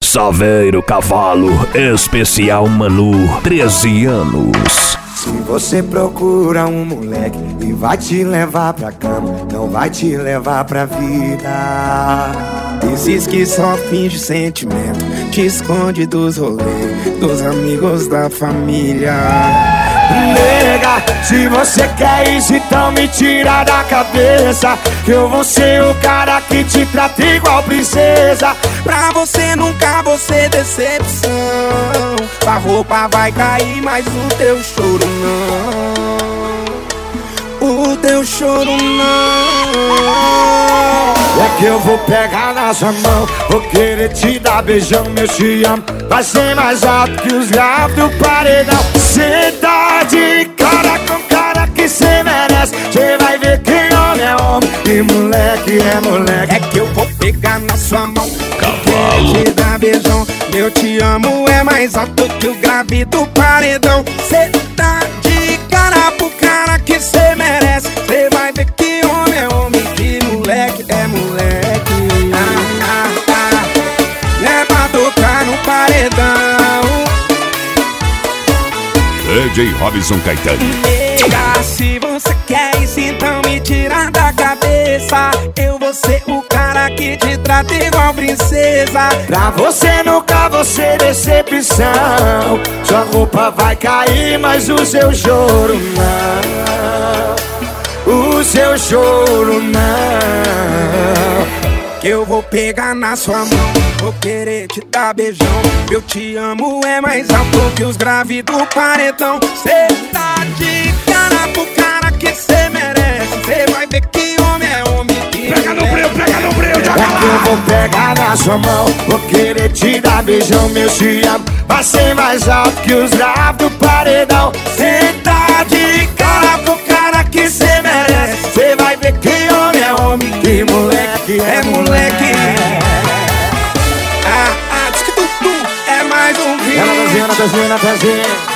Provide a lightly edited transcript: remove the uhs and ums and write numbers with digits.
Saveiro Cavalo, especial Manu, 13 anos. Se você procura um moleque e vai te levar pra cama, não vai te levar pra vida. Esses que só finge sentimento, te esconde dos rolês, dos amigos, da família. Nega, se você quer isso, então me tira da cabeça que eu vou ser o cara que te trata igual princesa. Pra você nunca vou ser decepção. A roupa vai cair, mas o teu choro não. O teu choro não. É que eu vou pegar na sua mão, vou querer te dar beijão, meu te amo. Vai ser mais alto que os graves do paredão. Cê tá de cara com cara que cê merece. Cê vai ver que homem é homem e moleque é moleque. É que eu vou pegar na sua mão, Cavalo. te dar beijão, meu te amo é mais alto que o grave do paredão. Cê tá de cara pro cara que cê merece. Cê vai ver que homem é homem e moleque é moleque. É pra tocar no paredão. DJ Robson Caetano. Nega, se você quer isso, então me tira da cabeça. Eu vou ser o cara que te trata igual princesa. Pra você nunca vou ser decepção. Sua roupa vai cair, mas o seu choro não. O seu choro não. Que eu vou pegar na sua mão, vou querer te dar beijão. Eu te amo é mais alto que os graves do paredão. Cê tá de cara pro cara que cê merece. Cê vai ver que homem é homem. Pega no breu, joga É que eu lá. vou pegar na sua mão, vou querer te dar beijão, meu te amo. Vai ser mais alto que os graves do paredão. Cê tá de cara pro cara que cê merece. Cê vai ver que homem é homem, que moleque é moleque. Diz que tu é mais um vídeo. Ela tá vendo,